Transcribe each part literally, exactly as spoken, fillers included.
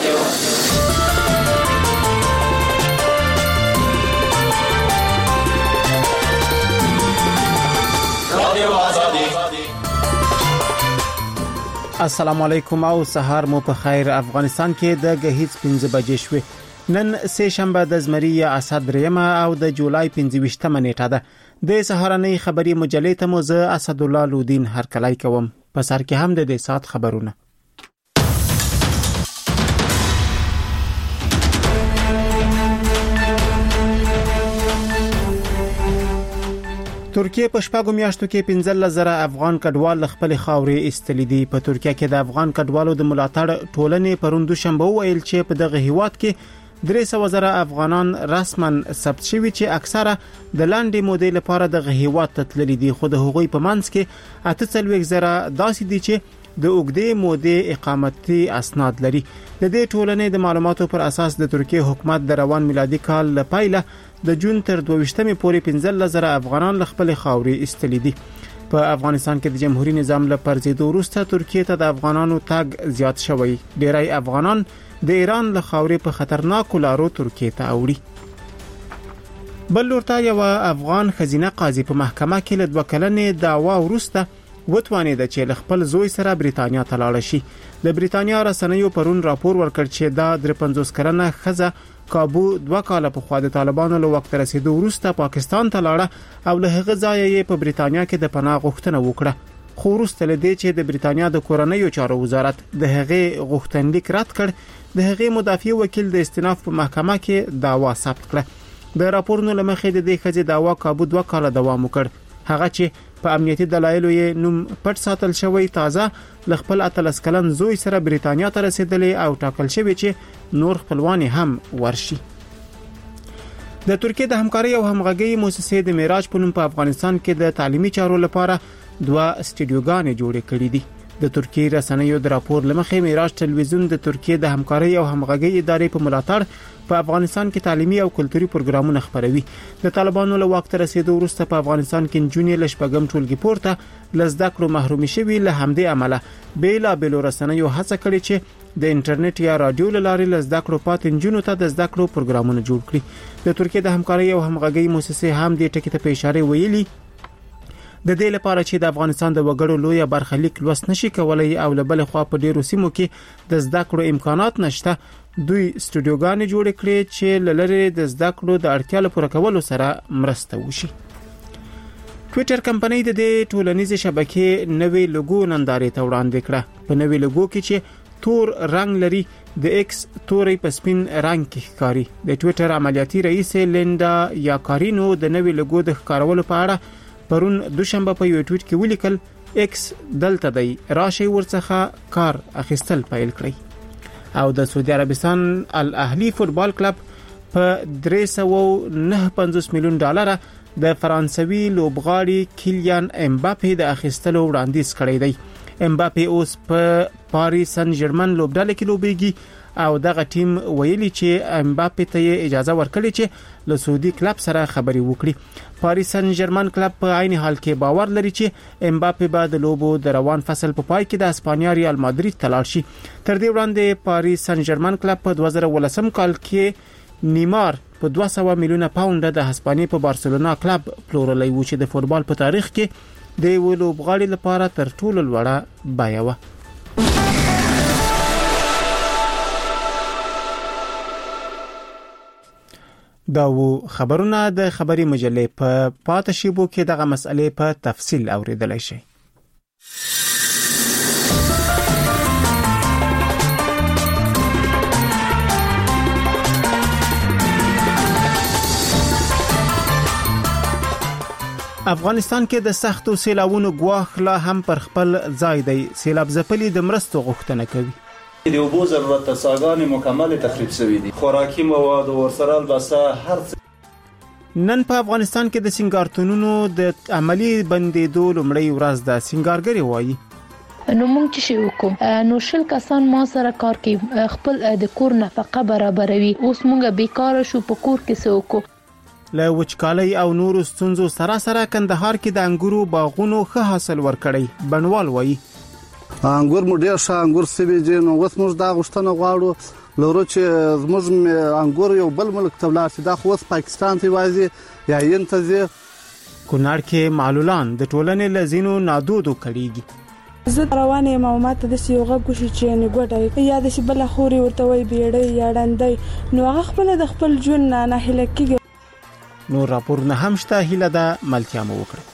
السلام علیکم او سهار مو په خیر. افغانستان کې د غهیځ پنځه بجې شوې. نن سه شنبه د زمری اسد ریمه او د جولای پنځه ویشتمه نیټه ده. د سهارنۍ خبري مجلې ته مو زه اسد الله لودین هرکلی کوم. په سر کې هم د دې سات خبرونه. ترکیه په شپږو میاشتو کې پنځه زره افغان کډوال خپل خاورې ایستلې دي. په ترکیه کې د افغان کډوالو د ملاتړ ټولنې پروندو شنبه ویل چې په دغه هیواد کې درې سوه زره افغانان رسما ثبت شوي چې اکثره د لاندې مودې لپاره د هیواد ته تللي دي، خو د هغوی په منځ کې اته څلوېښت زره داسې دي چې د اوږدې مودې اقامتي اسناد لري. د دې ټولنې د معلوماتو پر اساس د ترکیه حکومت د روان میلادي کال لپاره د جون تر دوه ویشتمې پورې پنځه زره افغانان خپل خاورې ایستلي دي. په افغانستان کې د جمهوریت نظام له پرځېدو وروسته ترکیه ته د افغانانو تګ زیات شوی. ډیری افغانان د ایران له خاورې په خطرناکو لارو ترکیه ته اوړي. بل لورته یو افغان خزینه قاضي په محکمه کې له دوه کلنې دعوا وروسته وتوانید چې خپل زوی سره بریتانیا ته لاړ شي. د بریتانیا رسنیو پرون راپور ورکړ چې دا د پنځوس کلنه ښځه کابو دوه کاله په خوا د طالبانو له وخت رسیدو وروسته پاکستان ته لاړه او له هغه ځایه یې په بریتانیا کې د پناه غوښتنه وکړه. خو وروسته له دې چې د بریتانیا د کورنیو چارو وزارت د هغې غوښتنلیک رد کړ، د هغې مدافع وکیل د استئناف په محکمه کې دعوا ثبت کړه. د راپورونو له مخې د دې ښځې دعوا کابو دوه کاله دوام وکړ. هغه چې په امنیتي دلایلو یې نوم پټ ساتل شوی تازه ل خپل اتلس کلن زوی سره بریتانیا ته رسیدلې او ټاکل شوی چې نور خپلوان هم ورشي. د ترکیه د همکاري او همغږي مؤسسې د معراج په نوم په افغانستان کې د تعلیمي چارو لپاره دوه سټډیوګانې جوړې کړې دي. د ترکیه رسنیو د راپور لمخې معراج تلویزیون د ترکیه د همکاري او همغږي ادارې په ملاتړ په افغانستان کې تعلیمي او کلتوري پروګرامونه خپروي. د طالبانو له وخت رسیدو وروسته په افغانستان کې نجونې له شپږم ټولګي پورته له زده کړو محرومي شوي. له همدې امله بیلابېلو رسنیو هڅه کړې چې د انټرنیټ یا رادیو له لارې له زده کړو پاتې نجونو ته د زده کړو پروګرامونه جوړ کړي. د ترکیه د همکاري او همغږي مؤسسې هم دې ټکي ته په اشاره ویلي د دې لپاره چې د افغانستان د وګړو لوی برخلیک لوست نشي کولای او له بل خوا په ډیرو سیمو کې د زده کړو امکانات نشته، دوی سټډیوګانې جوړ کړي چې لری د زده کړو د اړتیا لپاره کولو سره مرسته وشي. ټوئیټر کمپنۍ د دې ټولنیزې شبکې نوې لوګو نندارې ته وړاندې کړه. په نوې لوګو کې چې تور رنگ لري، د ایکس توري په سپین رنگ کې ښکاري. د ټوئیټر عملیاتي رئیس لیندا یاکارینو د نوې لوګو د ښکارولو په اړه پرون دوشنبه په یو ټویټ کې ولیکل ایکس دلته دی، راشي ورڅخه کار اخیستل پیل کړئ. او د سعودي عربستان الاهلی فوتبال کلب په درې سوه نه پنځوس میلیون ډالر د فرانسوي لوبغاړي کیلیان امباپي د اخیستلو وړاندیز کړی دی. امباپي اوس په پاریس سن ژرمن لوبډله کې لوبېږي او دغه ټیم ویلي چې امباپي ته اجازه ورکړي چې له سعودي کلب سره خبري وکړي. پاریس سن ژرمن کلب په عین حال کې باور لري چې امباپي به د لوبو د روان فصل په پای کې د اسپانیا ریال مادرید ته لاړ شي. تر دې وړاندې پاریس سن ژرمن کلب په دوه زره ولسم کال کې نیمار په دوه سوه میلیونه پاونډ د هسپانیې په بارسلونا کلب پلورلی و چې د فوتبال په تاریخ کې د یو لوبغاړي لپاره تر ټولو لوړه بیه وه. دا و خبرونه د خبري مجلې په پاتې شیبو کې دغه مسئلې په تفصیل اوریدلای شئ. افغانستان کې د سختو سیلابونو ګواښ لا هم پر خپل ځای دی. سیلاب ځپلي د مرستو غوښتنه کوي. د اوبو ضرورت څاګانې مکمل تخریب شوی دي، خوراکي مواد او ورسره البسه هر څه. نن په افغانستان کې د سنگارتونونو د عملی بندیدو لومړی ورځ ده. سنگارګری وایي نو موږ چې شو وکړو نو شل کسان ما سره کار کوي، خپل د کور نفقه برابروي. اوس موږ بیکاره شو، په کور کې څه وکړو. له وچکالۍ او نورو ستونزو سره سره کندهار کې د انګورو باغونو ښه حاصل ورکړی. بڼوال وایي انګور مو ډیر ښه انګور سوي دي. نو اوس موږ دا غوښتنه غواړو لرو چې زموږ انګور یو بل ملک ته ولاړ شي. دا خو اوس پاکستان ته وایي یا هند ته ځي. کونړ کې معلولان د ټولنې له ځینو نادودو کړيږي. زه روانه یم او ماته د سیوغه کوشي چې نه ګټه یا د بل خوري ورته وي بیړې یا ډندې نو هغه خپل د خپل ژوند نه نه هله کیږي. نو راپور نه هم شته هله د ملتیا مو وکړه.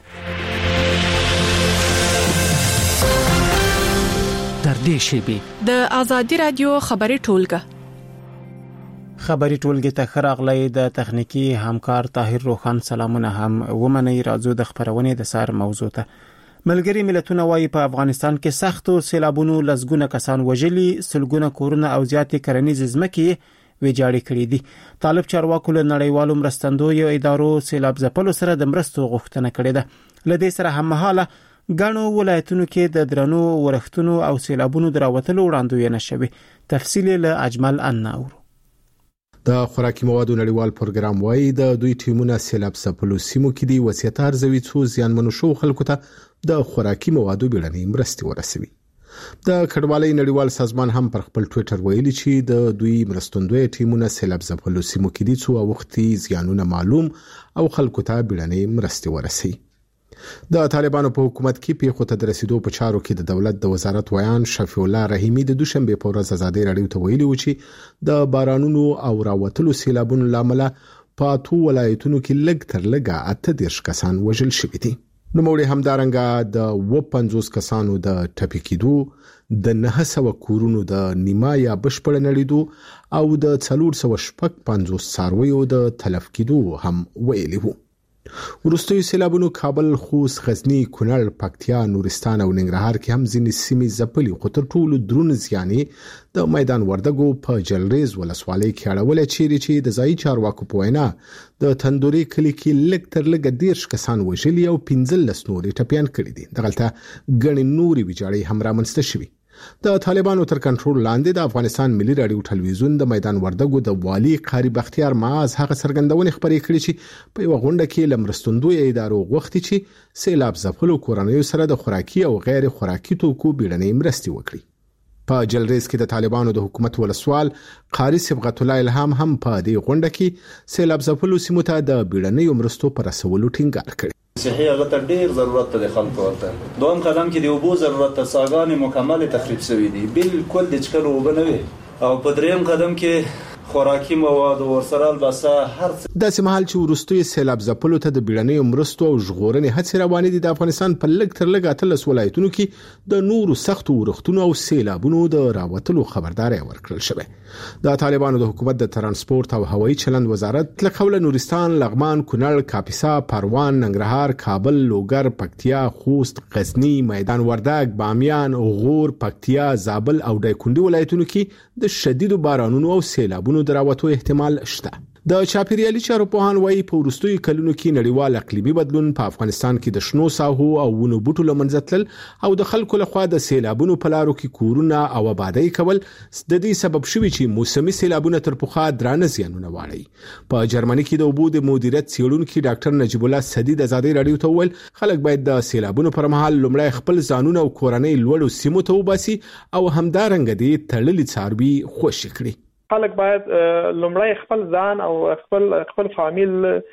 در دې شیبه د ازادي رادیو خبري ټولګه خبري ټولګه ته خراغلې د تخنیکی همکار طاهر روخان سلامونه هم ومني. راځو د خبرونه د سار موضوع ته. ملګری ملتونه وايي په افغانستان کې سختو سیلابونو لزګونه کسان وژلي، سلګونه کورونه او زیاتې کرنیز ځمکې ویجاړې کړې دي. طالب چارواکو له نړیوالو مرستندویو ادارو سیلاب ځپلو سره د مرستو غوښتنه کړې ده. لدې سره هم مهاله ګڼو ولایتونو کې د درنو ورښتونو او سیلابونو دراوتلو وړاندوینه شوه. تفصیل له اجمل انور. د خوراکي موادو نړیوال پروګرام وايي د دوی ټیمونه سیلاب ځپلو سیمو کې دي وصیت ارزوي څو زیانمنو شو خلکو ته د خوراکي موادو بیړنۍ مرستې ورسوي. د کډوالۍ نړیوال سازمان هم پر خپل ټوئیټر ویلي چې د دوی مرستندوی ټیمونه سیلاب ځپلو سیمو کې دي څو وختي زیانونه معلوم او خلکو ته بیړنۍ مرستې ورسوي. د طالبانو په حکومت کې پیښو ته د رسیدو په چارو کې د دولت د وزارت ویان شفیع الله رحیمی د دوشنبه په ورځ ازادي رادیو ته ویلي و چې د بارانونو او راوتلو سیلابونو لامل په اتو ولایتونو کې لږ تر لږه اته دیرش کسان وژل شوي دي. نو موږ همدارنګه د پنځوس کسانو د ټپي کېدو، د نه سوه کورونو د نیمه یا بشپړ نړیدو او د څلور سوه شپږ پنځوس څارویو د تلف کېدو هم ویلي وو. ورستوي سیلابونو کابل، خوست، غزنی، کونړ، پکتیا، نورستان او ننګرهار کې هم ځینې سیمې ځپلي. خو تر ټولو درون زیانې د میدان وردګو په جلریز ولسوالۍ کې اړولې چیرې چې د ځایي چارواکو په وینا د تندوري کلی کې لږ تر لږه دیرش کسان وژلي او پنځلس نورې ټپیان کړي دي. دغلته ګڼې نورې ویجاړې هم رامنځته شوي. د طالبانو تر کنټرول لاندې د افغانستان ملي رادیو ټلویزیون د میدان وردګو د والي قاری بختیار معاذ هغه څرګندونې خبرې کړې چې په یو غونډه کې لمرستندوی ادارو غوښتي چې سیلاب ځپلو کورنیو سره د خوراکي او غیر خوراکي توکو بیړنۍ مرستې وکړي. په جلریز کې د طالبانو د حکومت ولسوال قاری صبغت الله الهام هم په دې غونډه کې سیلاب ځپلو سیمو ته د بیړنۍ مرستو پر رسولو ټینګار کړی. صحي هغه ته ډیر ضرورت دی خلکو ورته. دویم قدم کې د اوبو ضرورت ته څاګانې مکمل تخریب شوی دي، بالکل د چکلو وبنوي. او په دریم قدم کې خوراکي مواد او ورسره البسه هر څه. د سیمهال چې ورستوي سیلاب ځپلو ته د بیړنۍ مرستو او ژغورنې هڅې روانې دي. د افغانستان په لږ تر لږه اتلس ولایتونو کې د نورو سختو ورښتونو او سیلابونو د راوتلو خبرداري ورکړل شوه. د طالبانو د حکومت د ترانسپورت او هوایي چلند وزارت له قوله نورستان، لغمان، کونړ، کاپیسا، پروان، ننګرهار، کابل، لوګر، پکتیا، خوست، غزنی، میدان وردګ، بامیان، غور، پکتیا، زابل او دایکنډي ولایتونو کې د شدیدو بارانونو او سیلابونو دراوتو احتمال شته. د چاپیریالي چارو پوهان وايي په وروستیو کلونو کې نړیوال اقلیمي بدلون په افغانستان کې د شنو ساحو او ونو بوټو لمنځه تلل او د خلکو لخوا د سیلابونو په لارو کې کورونه او آبادی کول د دې سبب شوي چې موسمي سیلابونه تر پخوا درانه زیانونه واړي. په جرمني کې د اوبو د مدیریت څېړونکي ډاکټر نجیب الله سدي د ازادي رادیو ته وویل خلک باید د سیلابونو پر مهال لومړی خپل ځانونه او کورنۍ لوړو سیمو ته وباسي او همدارنګه د تړلي څاروي خوشي کړي. خلک باید لومړی خپل ځان او خپل خپل فامیل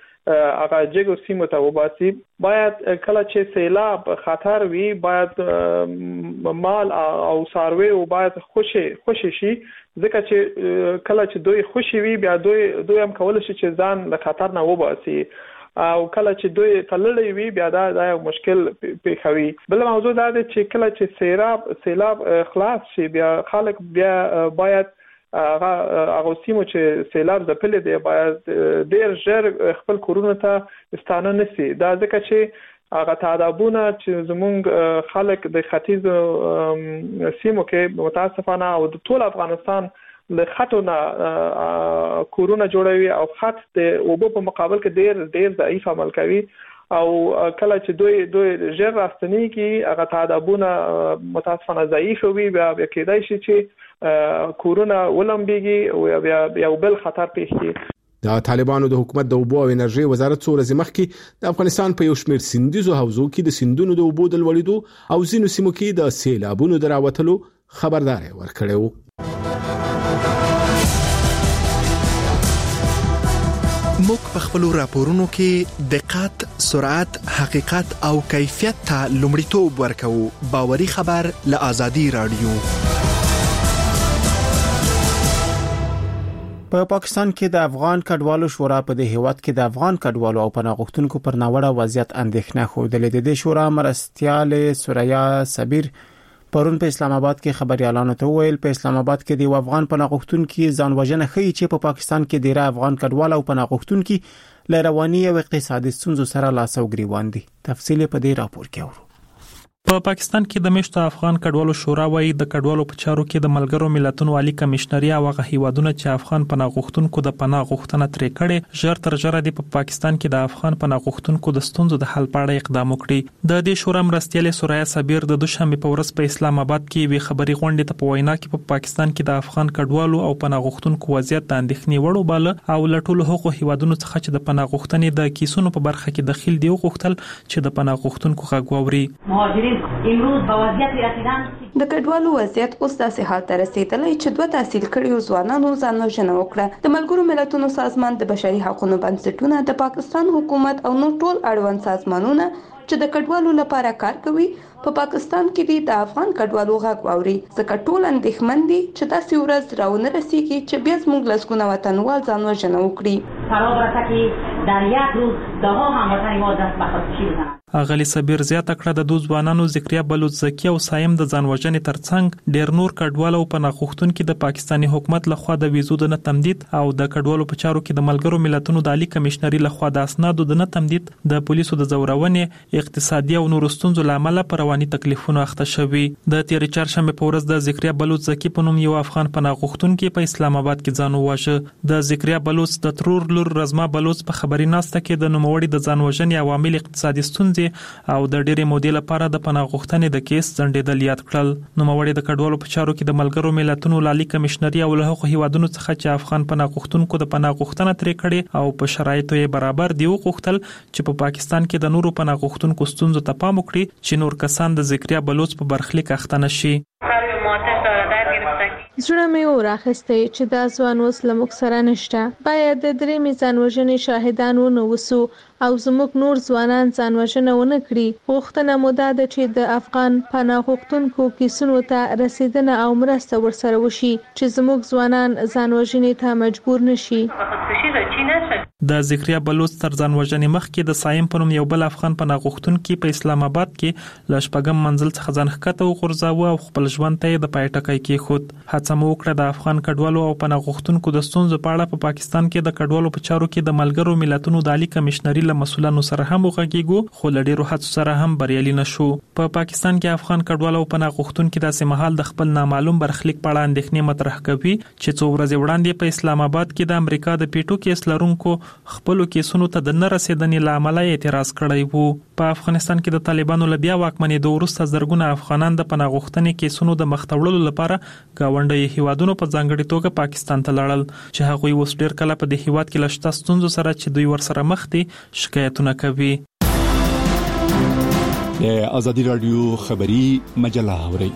هغه جګو سیمو ته وباسي. باید کله چې سیلاب خطر وي باید مال او څاروي او باید خوشي خوشي شي ځکه چې کله چې دوی خوشي وي بیا دوی دوی هم کولای شي چې ځان له خطر نه وباسي او کله چې دوی تللې وي بیا دا د مشکل پیښوي. بل موضوع دا دی چې کله چې سیلاب سیلاب خلاص شي بیا خلک بیا باید هغه هغه سیمو چې سیلاب ځپلې دی باید ډېر ژر خپل کورونو ته ستانه نشي. دا ځکه چې هغه تعدادونه چې زموږ خلک د ختیځ سیمو کې متاسفانه او د ټول افغانستان له خطو نه کورونه جوړوي او خط د اوبو په مقابل کې ډېر ډېر ضعیف عمل کوي او کله چې دوی دوی ژر راستنی کی هغه تعدادونه متاسفانه ضعیف وي بیا کېدای شي چې کورونه ولمبيږي او بیا یو بل خطر پیښ کړي. د طالبانو د حکومت د اوبو او انرژي وزارت څو ورځې مخکې د افغانستان په یو شمېر سیندیزو حوزو کې د سیندونو د اوبو د لوړېدو او ځینو سیمو کې د سیلابونو د راوتلو خبرداري ورکړې و. موږ په خپل راپورونو کې دقت، سرعت، حقیقت او کیفیت ته لومړیتوب ورکوو. باوري خبر له آزادي رادیو. په پاکستان کې د افغان کډوالو شورا په دې هیواد کې د افغان کډوالو او پناه غوښتونکو پر ناوړه وضعیت اندېښنه خوده. د دې شورا مرستيال سوریا صبیر پرون په اسلام آباد کې خبريالانو ته ویل په اسلام آباد کې د افغان پناه غوښتونکو ځان وژنه خي چې په پاکستان کې ډیره افغان کډوالو او پناه غوښتونکو له رواني او اقتصادي ستونزو سره لاس او ګریوان دي. تفصیل په دې راپور کې اورو. په پاکستان کې د مشتو افغان کډوالو شورا وايي د کډوالو په چارو کې د ملګرو ملتونو عالی کمشنري او هغه هیوادونه چې افغان پناه غوښتونکو د پناه غوښتنه ترې کړي ژر تر ژره د پاکستان کې د افغان پناه غوښتونکو د ستونزو د حل په اړه اقدام وکړي. د دې شورا مرستيال سوریا صبیر د دوشنبه په ورځ په اسلام آباد کې وی خبري غونډه ته په وینا کې په پا پاکستان کې د افغان کډوالو او پناه غوښتونکو وضعیت د اندېښنې وړ وباله او لټول حقوق هیوادونو څخه چې د پناه غوښتنې د کیسونو په برخه کې دخیل دی غوښتل چې د پناه غوښتونکو غږ واوري. مهاجرین امروز د کډوالو وضعیت اوس داسې حال ته رسیدلی چې دوه تحصیل کړیو ځوانانو ځان وژنه وکړه. د ملګرو ملتونو سازمان د بشري حقوقو بنسټونه د پاکستان حکومت او نور ټول اړوند سازمانونه چې د کډوالو لپاره کار کوي په پا پاکستان کې د افغان کډوالو غږ واوري ځکه ټول اندېښمن دي چې داسې ورځ راونه رسیږي چې بیا زموږ لسګونه وطنوال ځان وژنه وکړي. فرا برسه که در یک روز ده ها هموطن ما دست به خودکشی بزنند. اغلی صبیر زیاته کړه د دوه ځوانانو ذکریا بلوچ زکی او سایم د ځان وژنې ترڅنګ ډیر نور کډوالو او پناه غوښتونکو د پاکستاني حکومت لخوا د ویزو د نه تمدید او د کډوالو په چارو کې د ملګرو ملتونو د عالی کمشنري لخوا د اسنادو د نه تمدید د پولیسو د زورونې اقتصادي او نور ستونزو لامل پر رواني تکلیفونو اخته شوی. د تیر چهارشنبه په ورځ د ذکریا بلوچ زکی په نوم یو افغان پناه غوښتونکو په اسلام آباد کې ځان وواژه. د ذکریا بلوچ د ترور لور رزما بلوچ په خبري ناسته کې د نوموړي د ځان وژنې عوامل اقتصادي ستونزې او د ډېرې مودې لپاره د پناه غوښتنې د کیس ځنډېدل یاد کړل. نوموړي د کډوالو په چارو کې د ملګرو ملتونو عالی کمشنري او له هغو هیوادونو څخه چې افغان پناه غوښتونکو د پناه غوښتنه ترې کړې او په شرایطو یې برابر دی وغوښتل چې په پاکستان کې د نورو پناه غوښتونکو ستونزو ته پام وکړي چې نور کسان د ذکریا بلوچ په برخلیک اخته نشي. زړه مې وراخسته چې دا ځوان اوس له موږ سره نشته. باید د درې میزان وژنې شاهدان ونه وسو او زموږ نور ځوانان ځان وژنه ونه کړي. غوښتنه مو دا ده چې د افغان پناه غوښتونکو کیسونو ته رسیدنه او مرسته ورسره وشي چې زموږ ځوانان ځان وژنې ته مجبور نشي. د ذکریا بلوچ تر ځان وژنې مخکې د سایم په نوم یو بل افغان پناه غوښتونکي په اسلام آباد کې له شپږم منزل څخه ځان ښکته وغورځاوه او خپل ژوند ته یې د پای ټکی کېښود. هڅه مو وکړه د افغان کډوالو او پناه غوښتونکو د ستونزو په اړه په پا پاکستان کې د کډوالو په چارو کې د ملګرو ملتونو د عالی کمشنري له مسؤلانو سره هم وغږیږو خو له ډېرو هڅو سره هم بریالي نشو. په پا پاکستان کې افغان کډوالو او پناه غوښتونکو داسې مهال د خپل نامعلوم برخلیک په اړه اندېښنې مطرح کوي چې څو ورځې وړاندې په اسلام آباد کې د امریکا د پیټو کیس لرونکو خپل کیسونو ته د نه رسیدنې لامل اعتراض کړی وو. په افغانستان کې د طالبانو له بیا واکمنېدو وروسته زرګونه افغانان د پناه غوښتنې کیسونو د مخ ته وړلو لپاره ګاونډي هیوادونو په ځانګړي توګه پاکستان ته لاړل چې هغوی اوس ډېر کله په دې هیواد کې له شته ستونزو سره چې دوی ورسره مخ دي شکایتونه کوي. د آزادي رادیو خبری مجله اوري.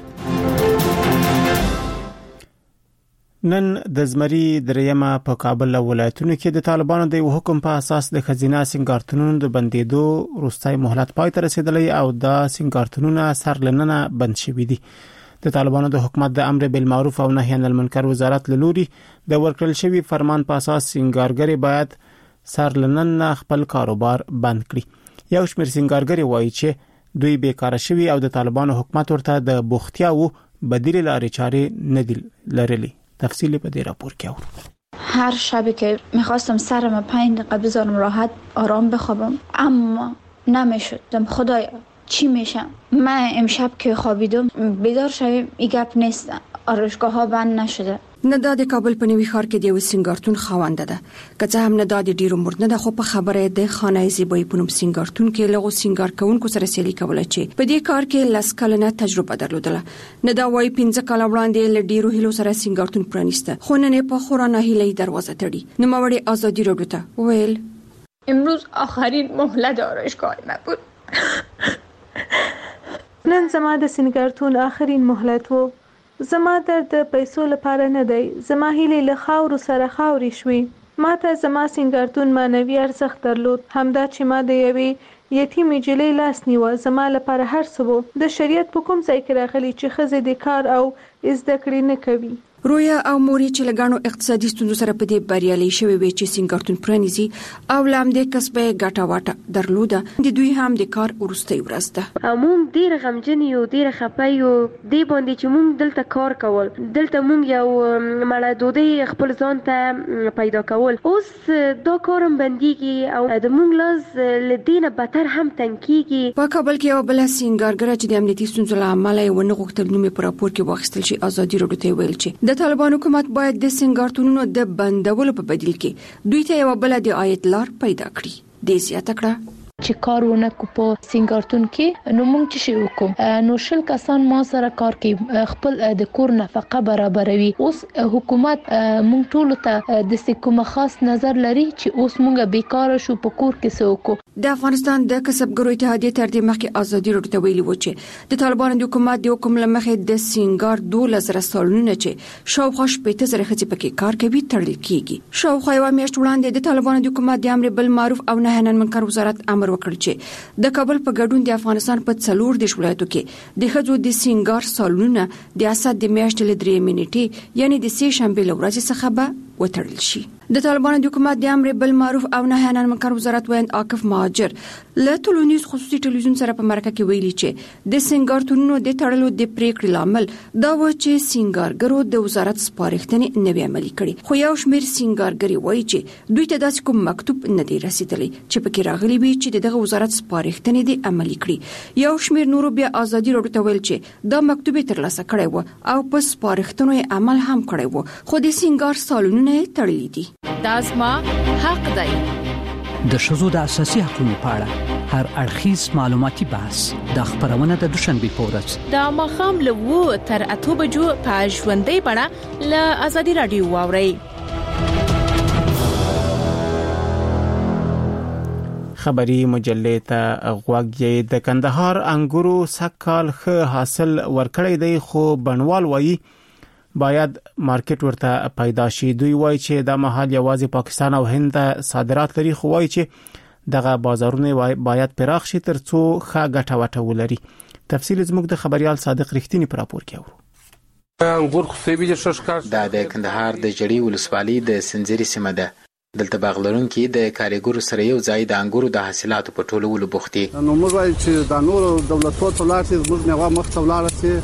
نن د زمري دریمه په کابل ولایتونو کې د طالبانو د حکم په اساس د خزینه سنگارتونونو د بندیدو وروستۍ مهلت پای ته رسیدلی او د سنگارتونونو سرلننه بند شوي دي. د طالبانو د حکومت د امر بالمعروف او نهي عن المنکر وزارت له لوري د ورکړل شوی فرمان په اساس سنگارګری باید سرلننه خپل کاروبار بند کړي. یو شمېر سنگارګری وایي چې دوی بیکاره شوي او د طالبانو حکومت ورته د بوختیاو بدیل لارې چارې نه دي لرلي. تفصیلی په دې راپور کې اورو. هر شبی که میخواستم سرم پنج دقیقه بذارم راحت آرام بخوابم اما نمیشدم. خدایا چی میشم؟ من امشب که خوابیدم بیدار شویم این گپ نیست. آرایشگاه ها بند نشده. نه دا د کابل په نوي ښار کې د یو سینګارتون خاونده ده، که څه هم نه دا د ډیرو مرد نه ده، خو په خبره د خانه زیبایی په نوم سینګارتون کې لغو سینګار کوونکو سره سیالي کوله چې په دې کار کې لس کلنه تجربه درلودله. نه دا وايي پنځه کاله وړاندې له ډیرو هیلو سره سینګارتون پرانیسته، خو نن په خورا ناهیلۍ دروازه تړي. نوموړې آزادي راډیو ته ویل امروز آخرین مهلت آرایشگاه ما بود. نن زما د سینګارتون آخرین مهلت وو. زما درد د پیسو لپاره نه دی، زما هیلې له خاورو سره خاورې شوې. ما ته زما سینګارتون معنوي ارزښت درلود، همدا چې ما د یوې یتیمې نجلۍ لاس نیوه زما لپاره هر څه وو. د شریعت په کوم ځای کې راغلي چې ښځې د کار او زده کړې نه کوي؟ رویا او موري چې لګانو اقتصادي ستونزو سره په دې بریالي شوی وي چې سینګارتون پرانیزي او لام د کسبه ګټه واټه درلوده، د دوی هم د کار ورستۍ ورځ ده. موږ ډیر غمجن یو، ډیر خپه یو دی باندې چې موږ دلته کار کول، دلته موږ یو مړه ډوډۍ خپل ځان ته پیدا کول. اوس دا کارم بنديږي او د موږ لاس لدینه بدتر هم تنکیږي. په کابل کې یو بل سینګارګر چې د امنیتي ستونزو له امله ونه غوښتل نوم په راپور کې واخیستل شي، آزادي راډیو ته ویل چې د طالبان حکومت باید د سینګارتونونو د بندولو په بدیل کې دوی ته یو بل د عاید لار پیدا کړي. د زیاته کړه چې کار ونه کو په سینګارتون کې، نو موږ چې شي وکم نو شل کسان ما سره کار کوي، خپل د کور نفقه برابروي. اوس حکومت موږ ټول ته د کومه خاص نظر لري چې اوس موږ بیکاره شو په کور کې سوکو. د افغانستان د کسبګرو اتحادیه تر دې مخکې آزادي راډیو ته ویلي و چې د طالبانو د حکومت د حکم لمخې د سینګار دولس زره سالونه چې شاوخوا شپېته زره ښځې پکې کار کوي تړل کیږي. شاوخوا یوه میاشت وړاندې د طالبانو د حکومت د امر بالمعروف او نهي عن المنکر وزارت امر وکړ چې د کابل په ګډون د افغانستان په څلور دیش ولایتو کې د ښځو د سینګار سالونه د اسد د میاشتې له درې منټې یعنی د سې شنبې له ورځې څخه به وتړل شي. د طالبانو د حکومت د امر بالمعروف او نهي عن المنکر وزارت ویاند عاکف مهاجر له ټولنیز خصوصي ټلویزیون سره په مرکه کې ویلي چې د سینګارتونونو د تړلو د پریکړې لامل دا و چې سینګارګرو د وزارت سپارښتنې نه وی عملي کړي، خو یو شمېر سینګارګري وایي چې دوی ته داسې کوم مکتوب نه دی رسیدلی چې پکې راغلي وي چې دغه وزارت سپارښتنې دې عملي کړي. یو شمېر نورو بیا آزادي راډیو ته ویل چې دا مکتوب ترلاسه کړی و او په سپارښتنو یې عمل هم کړی و، خو د سینګار سالونونه تړلي دي. دا زما حق دی. د ښځو د اساسي حقوقو په اړه هر اړخیز معلوماتي بحث د خبرونه د دوشنبه په ورځ د ماښام له وو تر اته بجو په ژوندۍ بڼه له آزادي راډیو واورئ. خبری مجلې ته غوږی. د کندهار انګورو سکهال ښه حاصل ورکړی دی، خو بڼوال وایي باید مارکیټ ورته پیدا شي. دوی وایي چې د محل یوازې پاکستان او هند ته صادرات لري، خو وایي چې دغه بازارونه باید پراخ شي ترڅو ښه ګټه وټه ولري. تفصیل زموږ د خبريال صادق رښتینی پر راپور کې اورو. انګور خو سیبي د ششکار دا د کندهار د جړی ولسوالۍ د سنځري سیمه ده. دلته باغلرونکو د کاریګرو سره یو ځای د انګورو د حاصلاتو په ټولولو بوختي. نو موږ وایو چې د نورو دولتونو ته لاړ شي، موږ نه مخ ته لاړ شي.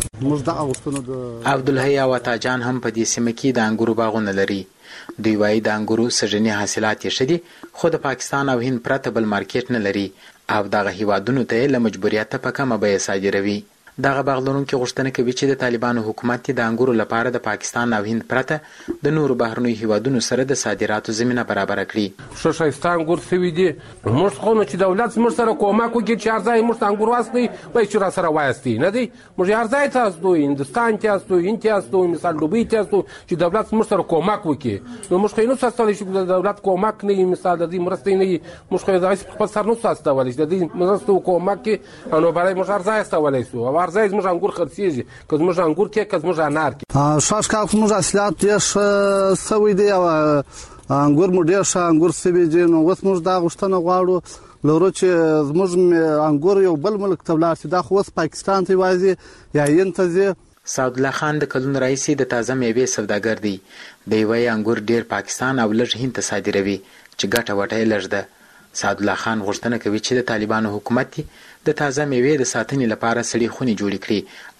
عبدالحی او تاجان هم په دې سیمه کې د انګورو باغونه لري. دوی وايي د انګورو سږنی حاصلات یې شدي، خو د پاکستان او هند پرته بل مارکیټ نه لري او دغه هیوادونو ته له مجبوریت په کمه بیه صادروي. دغه باغلرونکو غوښتنه کوي چې د طالبانو حکومت د انګورو لپاره د پاکستان او هند پرته د نورو بهرنیو هیوادونو سره د صادراتو زمينه برابر کړي. ښه ښایسته انګور سوي دي، موږ خو نو چې دولت موږ سره کومک وکړي چې ارزای موږ انګور واستي وای چې را سره وایستي نه دی. موږ ارزای تاسو هندستان ته تاسو هند ته تاسو مثال دوبۍ ته تاسو چې دولت موږ سره کومک وکړي، نو موږ خو نو ساتل شي د دولت کومک نه مثال د دې مرستې نه موږ خو د خپل سر نو ساتل شي د دې مرستو کومک نو برای موږ ارزای استولای سو او ارزای موږ انګور خرڅيږي که موږ انګور کې که موږ انار کې. شاش کال موږ اصليات ډېر سوي دي او انګور مو ډېر ښه انګور سوي دي. نو اوس موږ دا غوښتنه غواړو لورو چې موږ انګور یو بل ملک ته ولاړ شي، دا خو اوس پاکستان ته وایي یا هند ته ځي. سعد الله خان د کلون رئیس د تازه میوې سوداګر دی. دی وايي انګور ډېر پاکستان او لږ هند ته صادروي چې ګټه وټه لږ ده. سعد الله خان غوښتنه کوي چې د طالبانو حکومت د تازه میوې د ساتنې لپاره سړې خونې جوړې کړي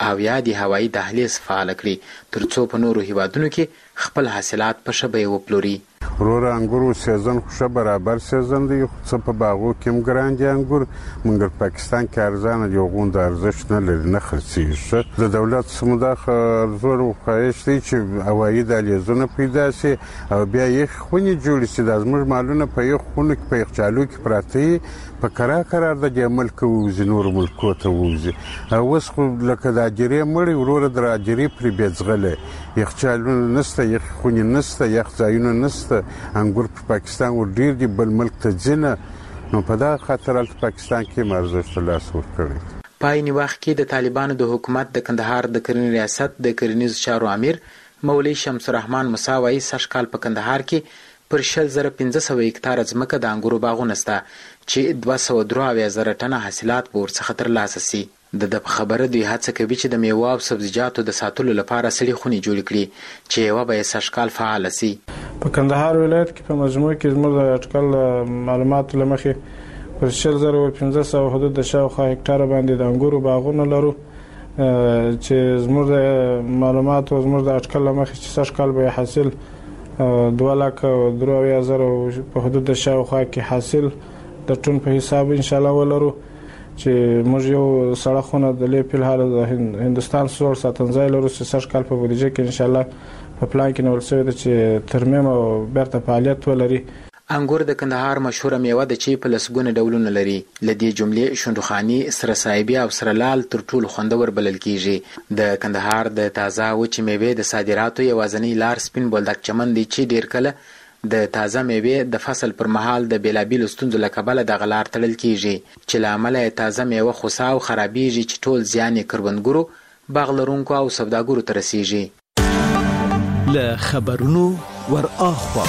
او یا د هوایي دهلیز فعال کړي ترڅو په نورو هیوادونو کې خپل حاصلات په ښه بیه وپلوري. ورور انګورو سیزن خو برابر سیزن دی، څه په باغو کې هم ګران دي انګور، مګر پاکستان کې ارزانه دی، غوند ارزښت نه لري، نه خرڅېږي. د دولت سمدا زور خواهش دی چې هوایي دهلیزونه پیدا شي او بیا یې خونې جوړ شي. د زموږ مالونه په یو خونه کې په یخچالو کې پراته په کرا قرار د عمل کوي نور ملکو ته وځي. اوس خو لکه د اجرې مړی ورور د اجرې پر بیځغله یخچالونه نسته، یخ خونې نسته، یخ ځایونه نسته. انګور په پاکستان ور ډیر دی، بل ملک ته ځنه، نو په دا خاطر ال پاکستان کې مرزښت لاس ور کړی. پایني وخت کې د طالبانو د حکومت د کندهار د کرنې ریاست د کرنیز چارو امیر مولوی شمس الرحمن مساوي سشکال په کندهار کې پر شل زره پنځه سوه هکتار ځمکه د انګورو باغونه سته چې دوه سوه درې اویا زره ټنه حاصلات به ورڅخه ترلاسه سي. د د خبره دوی هڅه کوي چې د میوه او سبزیجاتو د ساتلو لپاره سړې خونې جوړې کړي چې یوه به یې سږکال فعاله سي. په کندهار ولایت کې په مجموع کې زموږ د اټکل معلوماتو له مخې پر شل زره پنځه سوه حدود د شاوخوا هکتاره باندې د انګورو باغونه لرو، چې زموږ د معلوماتو زموږ د اټکل له مخې چې سږکال به حاصل دوه لکه درې اویا زره په حدود د شاوخوا کې حاصل د ټن په حساب ان شاء الله ولرو، چې موږ یو سړه خونه د لې په حال د هندستان سور ساتنځای لرو چې سږکال په بودیجه کې ان شاء الله په پلان کې نور شوی دی چې ترمیم او بیرته فعالیت ولري. انګور د کندهار مشهوره میوه ده چې په لسګونه ډولونه لري. له دې جملې شونډخاني، سره صایبي او سره لال تر ټولو خوندور بلل کیږي. د کندهار د تازه وچې میوې د صادراتو یوازینی لار سپین بولدک چمن دی چې ډیر کله د تازه میوې د فصل پر مهال د بیلابیلو ستونزو له کبله دغه لار تړل کیږي چې له امله یې تازه میوه خوسا او خرابیږي چې ټول زیان یې کروندګرو، باغ لرونکو او سوداګرو ته رسیږي. له خبرونو ور اخوا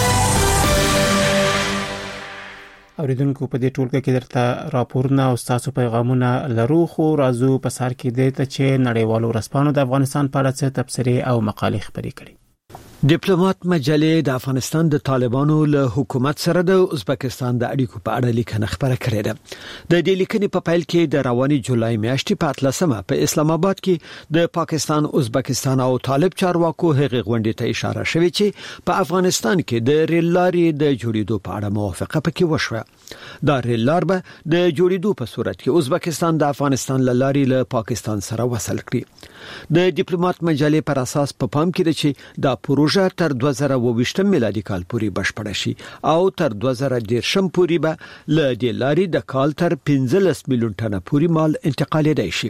اوریدونکو په دې ټولګه کې درته راپورونه او تاسو پیغامونه لرو، خو راځو په سر کې دې ته چې نړیوالو رسپانو د افغانستان په اړه څه تبصرې او مقالې خبرې کړي. ډیپلوماټ مجلې د افغانستان د طالبانو له حکومت سره د ازبکستان د اړیکو په اړه لیکنه خبره کړې ده. د دې لیکنې په پیل کې د رواني جولای میاشتې په اتلسمه په اسلام آباد کې د پاکستان، ازبکستان او طالب چارواکو هغه غونډې ته اشاره شوې چې په افغانستان کې د ریل لارې د جوړېدو په اړه موافقه پکې وشوه. دا ریل لار به د جوړېدو په صورت کې ازبکستان د افغانستان له لارې له پاکستان سره وصل کړي. د ډیپلوماټ مجلې پر اساس په پام کې ده چې دا پروژه تر دوه زره اووه ویشتم میلادي کال پورې بشپړه شي او تر دوه زره دېرشم پورې به له دې لارې د کال تر پنځلس میلیون ټنه پورې مال انتقالېدای شي.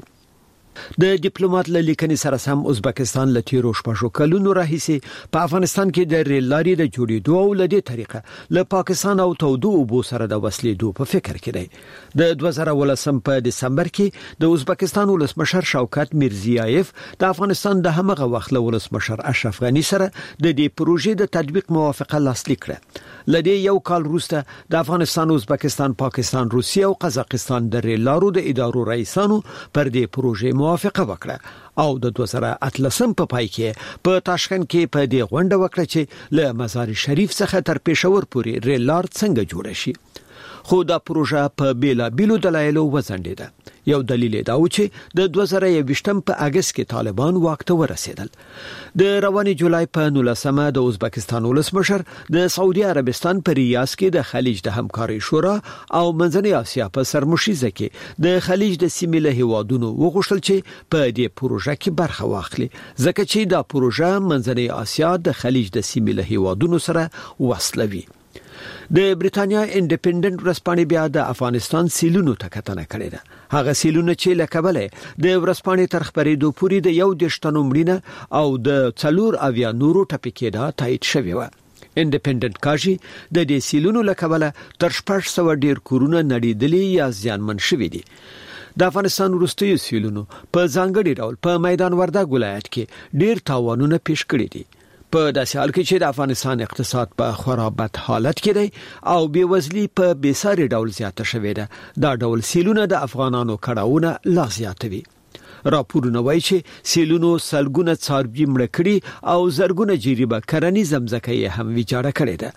د ډیپلوماټ له لیکنې سره سم ازبکستان له تیرو شپږو کلونو راهیسې په افغانستان کې د ریل لارې د جوړېدو او له دې طریقه له پاکستان او تودو اوبو سره د وصلېدو په فکر کې دی. د دوه زره ولسم په دسمبر کې د ازبکستان ولسمشر شوکت میرزیایف د افغانستان د همغه وخت له ولسمشر اشرف غنی سره د دې پروژې د تطبیق موافقه لاسلیک کړه. لدې یو کال وروسته د افغانستان، ازبکستان، پاکستان، روسیه او قزاقستان د ریل لارو د ادارو رئیسانو پر دې پروژې موافقه وکړه او د دوه زره اتلسم په پای کې په تاشکند کې په دې غونډه وکړه چې له مزار شریف څخه تر پېښور پورې ریل لار څنګه جوړ شي. خو دا پروژه په بیلا بیلو دلایلو وځنډیده. یو دلیل دا و چې د دوه زره یوویشتم په اگست کې طالبان واک ته ورسېدل. د رواني جولای په نولسمه د ازبکستان ولسمشر د سعودي عربستان په ریاض کې د خلیج د همکارۍ شورا او منځنۍ اسیا په سرمشیزه کې د خلیج د سیمې له هیوادونو وغوښتل چې په دې پروژه کې برخه واخلي، ځکه چې دا پروژه منځنۍ اسیا د خلیج د سیمې له هیوادونو سره وصلوي. د بریټانیا انډیپندنت ورځپاڼې بیا د افغانستان سیلونو ته کتنه کړې ده. هغه سیلونه چې له کبله د ورځپاڼې تر خبرېدو پورې د یو دېرش تنو مړینه او د څلور اویا نورو ټپي کېدا تایید شوی و. انډیپندنت کاږي د دې سیلونو له کبله تر شپږ سوه ډیر کورونه نړیدلي یا زیانمن شوي دي. د افغانستان وروستیو سیلونو په ځانګړي ډول په میدان وردګ ولایت کې ډیر تاوانونه پیښ کړي دي. په داسې حال کې چې د افغانستان اقتصاد په خرابت حالت کې دی او بېوزلي په بېساري ډول زیاته شوې ده. دا ډول سیلونه د افغانانو کړاوونه لا زیاتوي. راپورونه وایي چې سیلونو سلګونه څاروي مړه کړي او زرګونه جریبه کرنیزه ځمکه یې هم ویجاړه کړې ده.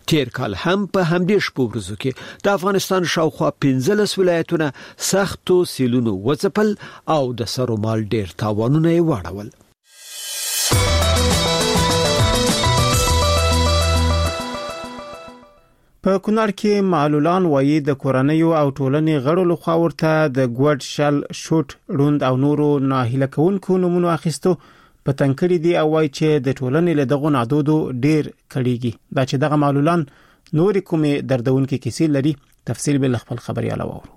تیر کال هم په همدې شپو ورځو کې د افغانستان شاوخوا پنځلس ولایتونه سختو سیلونو وځپل او د سرومال ډیر تاوانونه یې واړول. په کونړ کې معلولان وایي د کورنیو او ټولنې غړو لخوا ورته د ګوډ شل شوټ روند او نورو ناهیله کوونکو نومونو اخیستو په تنکړی دی او وایي چې د ټولنې له دغه نادودو ډیر کړيږي. دا چې دغه معلولان نور کومې دردونکې کیسې لري تفصیل به خپل خبرياله وورو.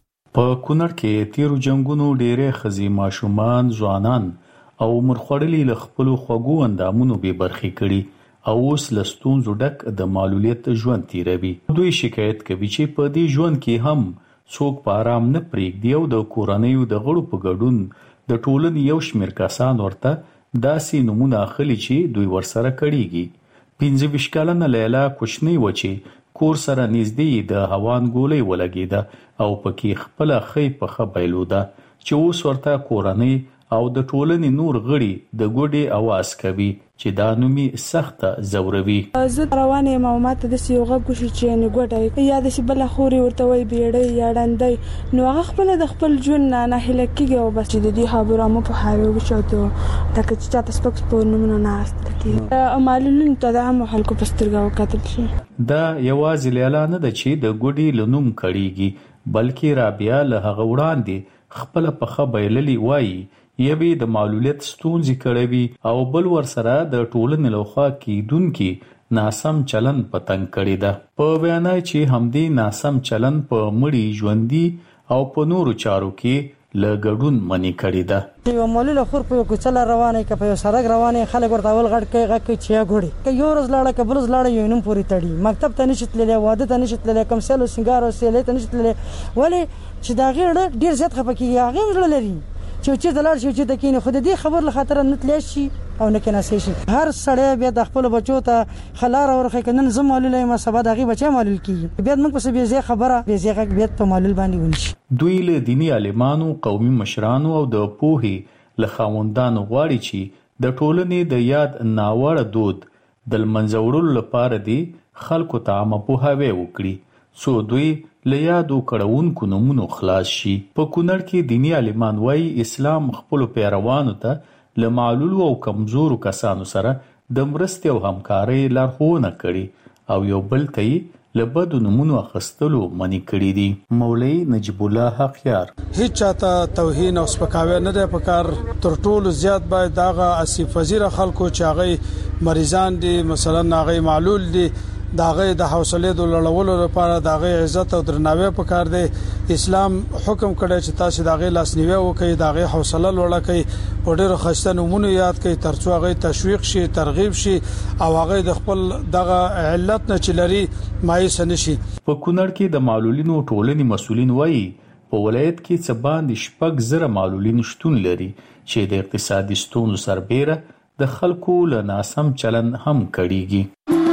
په کونړ کې تیرو جنگونو ډېرې خزي ماشومان ځوانان او مرخړلي له خپل خوګو اندامونو به برخي کړي او اوس لستونزو ډک د معلولیت ژوند تیروي. دوی شکایت کوي چې په دې ژوند کې هم څوک په آرام نه پرېږدي او د کورنیو د غړو په ګډون د ټولنې یو شمېر کسان ورته داسې نومونه اخلي چې دوی ورسره کړيږي. پنځه ویشت کلنه لیلا کوچنۍ و چې کور سره نږدې د هوان ګولۍ ولګېده او پکې خپله ښۍ پښه بایلوده چې اوس ورته کورنۍ او د ټولنې نور غړي د ګوډې اواز کوي چې دا نومي سخته زوروي. زه روانه یم او ماته د یو غږ وشي چې نه ګوډه یا د بل خوري ورته وي بیړې یا ډندې نو هغه خپل د خپل ژوند نه نه هله کېږي او بس د دې خبره مو په حاله وشوته دا چې تاسو سپک په نومونه نه استل معلولین ته د هم خلکو پسترګه وکړل شي. دا یوازې لیلا نه ده چې د ګوډې لنوم کړيږي بلکې رابعه له هغه وړاندې خپل پخه بایللی وایي یوی د معلولیت ستونزې کړوي او بل ورسره د ټولنې لوخوا کیدونکي ناسم چلن پتنګ کړی ده. په وینا چې همدې ناسم چلن په مړی ژوندۍ او په نورو چارو کې لګډون منی کړی ده. یو معلول خور په کوڅه روانه کې په سړک روانه خلک ورته ول غړ کې غړ کې چیا ګوري که یو ورځ لاړه کبل ورځ لاړه یو نوم پوری تړي مکتب ته نشي تللی واده ته نشي تللی کوم سلو سنگار او سیلې ته نشي تللی ولی چې دا غیر ډیر زیات خپکی هغه ور لري چې چې دلار شي چې د کینې خود دې خبر له خاطر نه تلی شي او نه کنه شي. هر سړی بیا د خپل بچو ته خلار ورخه کنن زم معلول ما سبا دغه بچا معلول کی بیا موږ په بیا ځای خبره بیا ځای بیا په معلول باندې ونشي. دوی له دینی عالمانو قومي مشرانو او د پوهې له خاوندانو غواړي چې د ټولنې د یاد ناوړه دود د منځوړلو لپاره دی خلکو ته عامه پوهاوی وکړي سو دوی له یادو کړهونکو نومونو خلاص شي. په کونړ کې دینی عالمان وایي اسلام خپل پیروانو ته له معلولو او کمزورو کسانو سره د مرستې او همکارۍ لارښوونه کړي او یو بل ته یې له بدو نومونو اخیستلو منع کړي دي. مولوي نجیب الله حقیار هیڅ چاته توهین او سپکاوی نه دی پکار. تر ټولو زیات باید داغه اسیف وزیر خلکو چې هغه مریضان دي مثلا هغه معلول دي داغه د حوصله د لړولو لپاره داغه عزت او درناوی پکار دی. اسلام حکم کړی چې تاسو داغه لاسنیوي وکړئ داغه حوصله لوړه کړئ په ډېر خسته نمونه یاد کړئ ترڅو هغه تشویق شي ترغیب شي او هغه د خپل دغه علت نه چلري مایوس نشي. په کونړ کې د معلولینو ټولنې مسولین وایي په ولایت کې څه باندې شپږ زره معلولین شتون لري چې د اقتصادي ستونزو سربېره د خلکو له ناسم چلن هم کړيږي.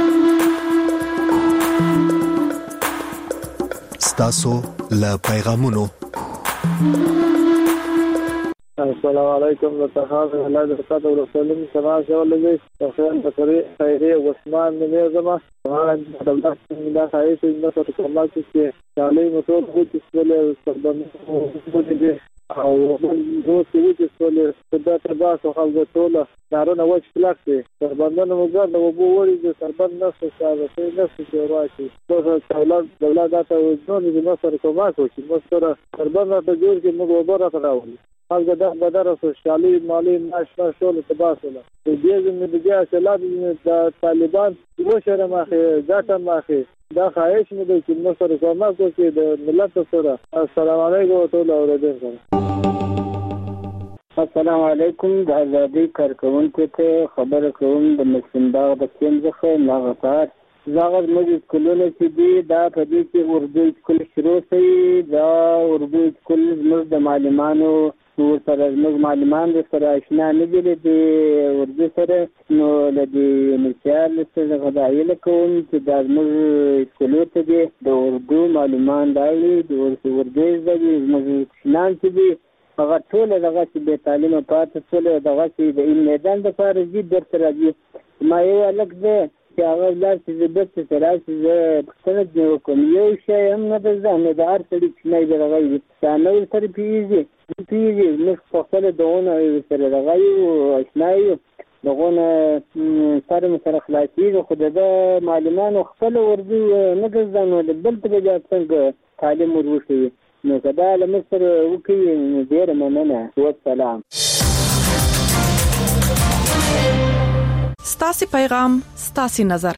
تاسو له پیغامونو السلام علیکم ورحمۃ اللہ وبرکاتہ رسول سماج ولګي تاسو ته خیره عثمان نمازما هغه د دولت د خایس د څه چې چالي موټر خو چې له استخدام دي او نو چې چې څول د تباس او خلک ټوله کارونه وچ پلاک دي سربندانو موږ د وبو وړي د سربند نفس سره څه نفس چې راشي په دولت دولت ته نو د مصر کومه چې مصر سربند ته جوړ کې موږ وبره راوړي هغه د بدر سوشالي مالی ناشنا شول تباسله د دې زموږ د اصلات د طالبان د شر ماخه ځاټه ماخه دا خواهش مې دی چې موږ سره کومه کوي د ملت سره. السلام علیکم ټول اوریدونکو. السلام علیکم. د ازادي کارکونکو ته خبره کوم د مسنداغ د کیمزخه ناغفار زاغ موږ کولونه چې دی دا په دې کې اردو سکول شروع شي دا اردو سکول موږ د معلمانو ور سره موږ معلمان سره آشنا نه دي د اردو سره نو لدی مثال څه غدایله کوم چې د موږ سکول ته دی د اردو معلمان دی د اردو د موږ شنان چې دی هغه ټول دغه چې به تعلیم پاتې ټول دغه چې د علم میدان د فارغي در سره دی ما یو الګ ده چې هغه ولر چې د څه سره چې پښتنه جوړ کوم یو شی هم نه د ځان د هر څړي چې نه دی راغلی دا نو سره پیږي پیږي نو په خپل دونه سره راغلی او آشنایي دغه سره سره خلاصي خو د معلوماتو خپل ورځي نه د ځان ول بل ته بیا څنګه تعلیم وروشي نو کدا له مصر وکي ډیر مننه والسلام. ستاسي پیغام ستاسي نظر.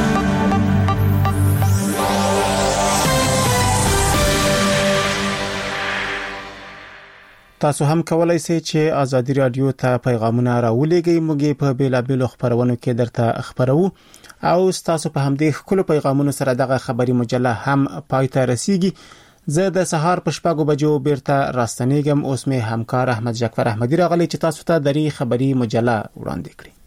تاسو هم کولای شئ چې ازادي رادیو ته پیغامونه راولېږئ. موږ په بیلابېلو خبرونو کې درته خبرو او تاسو په همدې خپل پیغامونو سره دغه خبري مجله هم پای ته رسیږي. زه د سهار په شپږو بجو بیرته راستنېږم. اوس مې همکار احمد جعفر احمدي راغلی چې تاسو ته د خبري مجله وړاندې کړي.